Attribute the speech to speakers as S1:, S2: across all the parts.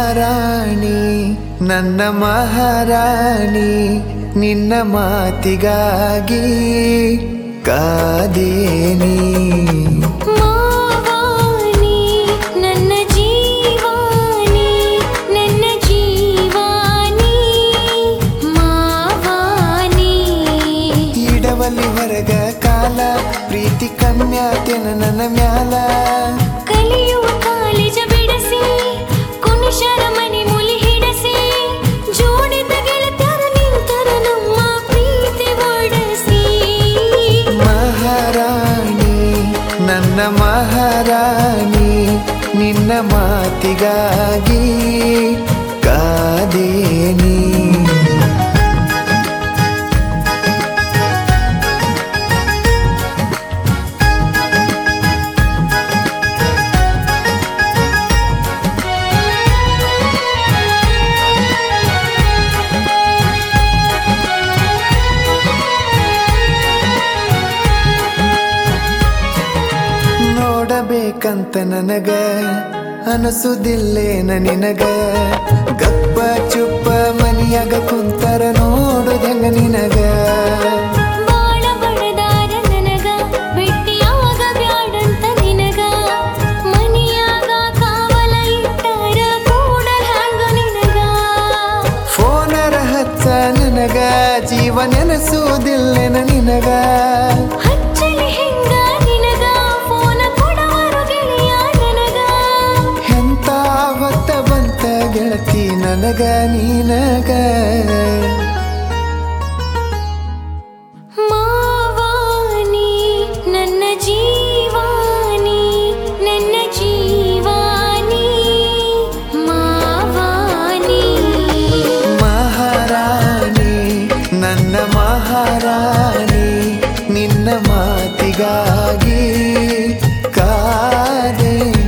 S1: ಮಹಾರಾಣಿ ನನ್ನ ಮಹಾರಾಣಿ ನಿನ್ನ ಮಾತಿಗಾಗಿ ಕಾದೇನಿ
S2: ಮಾವಾನಿ ನನ್ನ ಜೀವಾನಿ ನನ್ನ ಜೀವಾನಿ ಮಾವಾನಿ
S1: ಇಡವಲ್ಲಿ ಹೊರಗ ಕಾಲ ಪ್ರೀತಿ ಕಮ್ಯಾತೆನ ನನ್ನ ಮ್ಯಾಲ
S2: ಕಲಿಯುವ ಕಾಲೇಜ ಬಿಡಸಿ ಕುಣಿಶರ ಮನೆ ಮುಲಿ ಹಿಡಸಿ ಜೋಡಿದ ಗೆಳತ್ಯರ ನಿಂತರ ನಮ್ಮ ಪ್ರೀತಿ ಒಡಸಿ
S1: ಮಹಾರಾಣಿ ನನ್ನ ಮಹಾರಾಣಿ ನಿನ್ನ ಮಾತಿಗಾಗಿ ಕಾದೇನಿ ನೋಡಬೇಕಂತ ನನಗ ಅನಸುದಿಲ್ಲೇನ ನಿನಗ ಗಪ್ಪ ಚುಪ್ಪ ಮನಿಯಾಗ ಕುಂತರ ನೋಡುದಂಗ ನಿನಗ
S2: ಬಾಳ ಬಡದಾರ ನನಗ ಭೇಟಿಯಾಗ ಬ್ಯಾಡಂತ ನಿನಗ ಮನಿಯಾಗ ಕಾವಲ ಇಟ್ಟಾರ ಕೂಡಲ ಹಂಗ ನಿನಗ
S1: ಫೋನರ ಹಚ್ಚ ನನಗ ಜೀವ ನೆನಸುದಿಲ್ಲೇನ ನಿನಗ
S2: ಹಚ್ಚಲಿ ಹೆಂಗ ನಿನಗ ಫೋನ ಕೊಡವರು ಗೆಳೆಯ ನನಗ
S1: ಎಂತ ಹೊತ್ತ ಬಂತ ಗೆಳತಿ ನನಗ ನೀನಗ
S2: ಮಾವಾನಿ ನನ್ನ ಜೀವಾನಿ ನನ್ನ ಜೀವಾನಿ ಮಾವಾನಿ
S1: ಮಹಾರಾಣಿ ನನ್ನ ಮಹಾರಾಣಿ ನಿನ್ನ ಮಾತಿಗಾಗಿ ಕಾದೇನಿ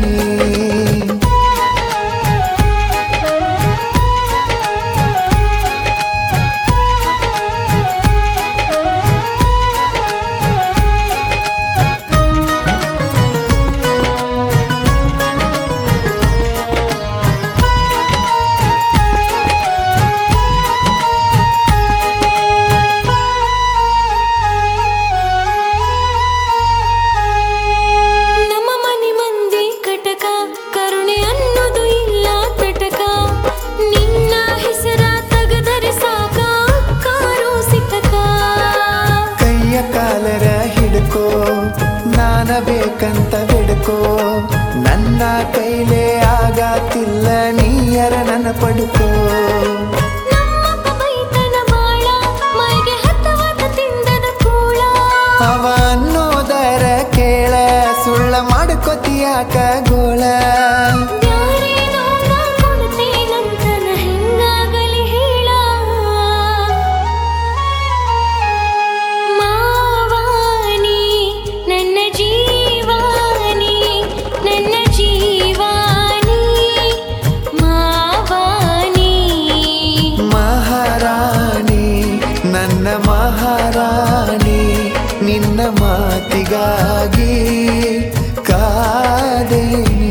S2: ನಮ್ಮ ಮನೆ ಮಂದಿ ಕಟಕ ಕರುಣೆ ಅನ್ನೋದು ಇಲ್ಲ ತಟಕ ನಿನ್ನ ಹೆಸರ ತಗದರೆ ಸಾಕ ಕಾರು ಸಿಕ್ಕಕ
S1: ಕೈಯ ಕಾಲರ ಹಿಡ್ಕೋ ನಾನ ಬೇಕಂತ ಬಿಡ್ಕೋ ನನ್ನ ಕೈಲೇ ಆಗತ್ತಿಲ್ಲ ನೀಯರ ನನ್ನ ಪಡ್ಕೋ
S2: ನಮ್ಮಪ್ಪ ಬೈತನ ಬಾಳ ಮೈಗೆ ಹತ್ತವಾದ ತಿಂದದ ಕೂಳ
S1: ಅವ ಅನ್ನೋದರ ಕೇಳ ಸುಳ್ಳ ಮಾಡ್ಕೋತಿಯಾಕ ಗೋಳ
S2: ಬ್ಯಾರೇನೋ ನಾ ಕೊಡ್ತೇನಂತ ನಾ ಹೆಂಗಾಗಲಿ ಹೇಳ ಮಾವಾನಿ ನನ್ನ ಜೀವಾನಿ ನನ್ನ ಜೀವಾನಿ ಮಾವಾನಿ
S1: ಮಹಾರಾಣಿ ನನ್ನ ಮಹಾರಾಣಿ ನಿನ್ನ ಮಾತಿಗಾಗಿ ಕಾದೇನಿ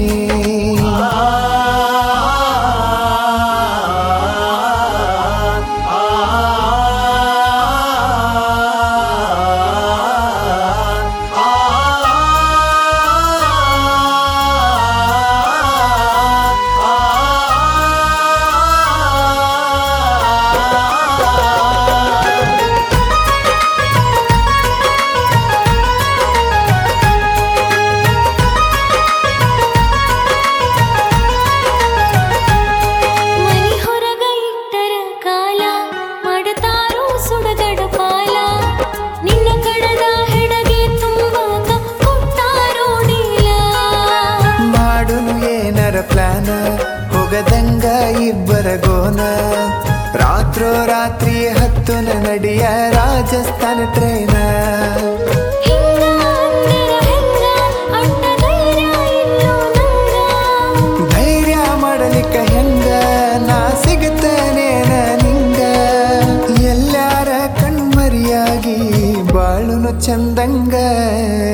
S2: ಮನಿ ಹೊರಗ ಇಟ್ಟರ ಕಾಲ ಮಾಡತಾರೋ ಸುಡಗಡ ಪಾಲ ನಿನ್ನ ಕಡದ ಹೆಡಗೆ ತುಂಬಾಕ ಕೊಟ್ಟಾರೋ ಡೀಲ
S1: ಮಾಡುನು ಏನರ ಪ್ಲಾನ ಹೋಗದಂಗ ಇಬ್ಬರ ಗೋನ ರಾತ್ರೋ ರಾತ್ರಿ ಹತ್ತುನ ನಡಿಯ ರಾಜಸ್ಥಾನ ಟ್ರೈನ
S2: ಹಿಂಗ ಅಂದರ ಹೆಂಗ ಅಡ್ಡ ಧೈರ್ಯ ಇಲ್ಲೋ ನಂಗ
S1: ಧೈರ್ಯ ಮಾಡಲಿಕ್ಕ ಹೆಂಗ ನಾ ಸಿಗುತ್ತೇನೇನ ನಿಂಗ ಎಲ್ಲಾರ ಕಣ್ಮರಿಯಾಗಿ ಬಾಳುನು ಚಂದಂಗ